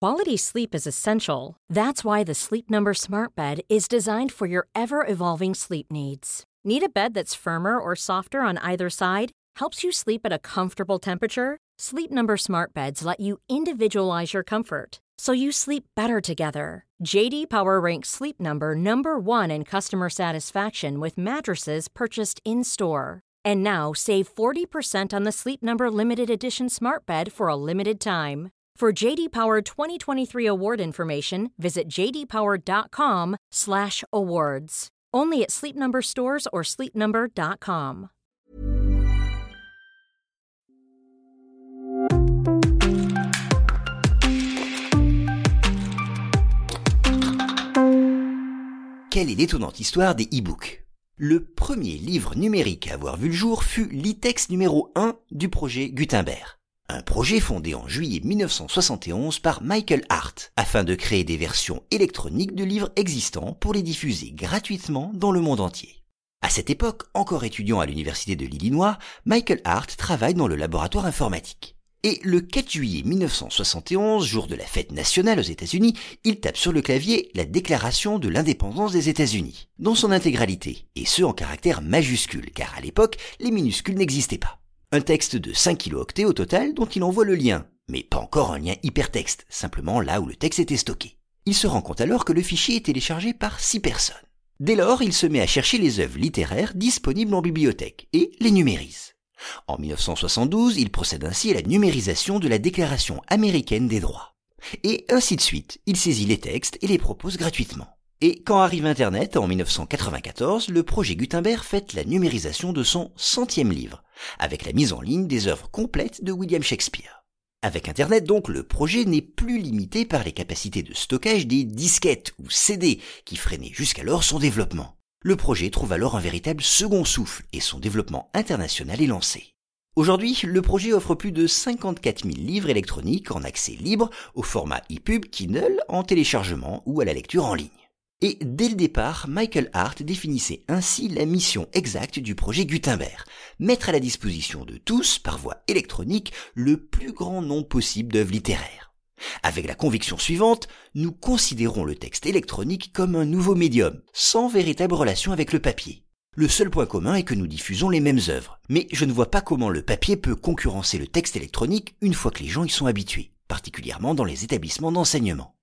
Quality sleep is essential. That's why the Sleep Number Smart Bed is designed for your ever-evolving sleep needs. Need a bed that's firmer or softer on either side? Helps you sleep at a comfortable temperature? Sleep Number Smart Beds let you individualize your comfort, so you sleep better together. J.D. Power ranks Sleep Number number one in customer satisfaction with mattresses purchased in-store. And now, save 40% on the Sleep Number Limited Edition Smart Bed for a limited time. For J.D. Power 2023 award information, visit jdpower.com/awards. Only at Sleep Number stores or sleepnumber.com. Quelle est l'étonnante histoire des e-books? Le premier livre numérique à avoir vu le jour fut l'e-text numéro 1 du projet Gutenberg. Un projet fondé en juillet 1971 par Michael Hart, afin de créer des versions électroniques de livres existants pour les diffuser gratuitement dans le monde entier. À cette époque, encore étudiant à l'université de l'Illinois, Michael Hart travaille dans le laboratoire informatique. Et le 4 juillet 1971, jour de la fête nationale aux États-Unis, il tape sur le clavier la Déclaration de l'indépendance des États-Unis, dans son intégralité, et ce en caractères majuscules, car à l'époque, les minuscules n'existaient pas. Un texte de 5 kilooctets au total dont il envoie le lien, mais pas encore un lien hypertexte, simplement là où le texte était stocké. Il se rend compte alors que le fichier est téléchargé par 6 personnes. Dès lors, il se met à chercher les œuvres littéraires disponibles en bibliothèque et les numérise. En 1972, il procède ainsi à la numérisation de la Déclaration américaine des droits. Et ainsi de suite, il saisit les textes et les propose gratuitement. Et quand arrive Internet, en 1994, le projet Gutenberg fête la numérisation de son 100e livre, avec la mise en ligne des œuvres complètes de William Shakespeare. Avec Internet donc, le projet n'est plus limité par les capacités de stockage des disquettes ou CD qui freinaient jusqu'alors son développement. Le projet trouve alors un véritable second souffle et son développement international est lancé. Aujourd'hui, le projet offre plus de 54 000 livres électroniques en accès libre au format EPUB, Kindle, en téléchargement ou à la lecture en ligne. Et dès le départ, Michael Hart définissait ainsi la mission exacte du projet Gutenberg, mettre à la disposition de tous, par voie électronique, le plus grand nombre possible d'œuvres littéraires. Avec la conviction suivante, nous considérons le texte électronique comme un nouveau médium, sans véritable relation avec le papier. Le seul point commun est que nous diffusons les mêmes œuvres, mais je ne vois pas comment le papier peut concurrencer le texte électronique une fois que les gens y sont habitués, particulièrement dans les établissements d'enseignement.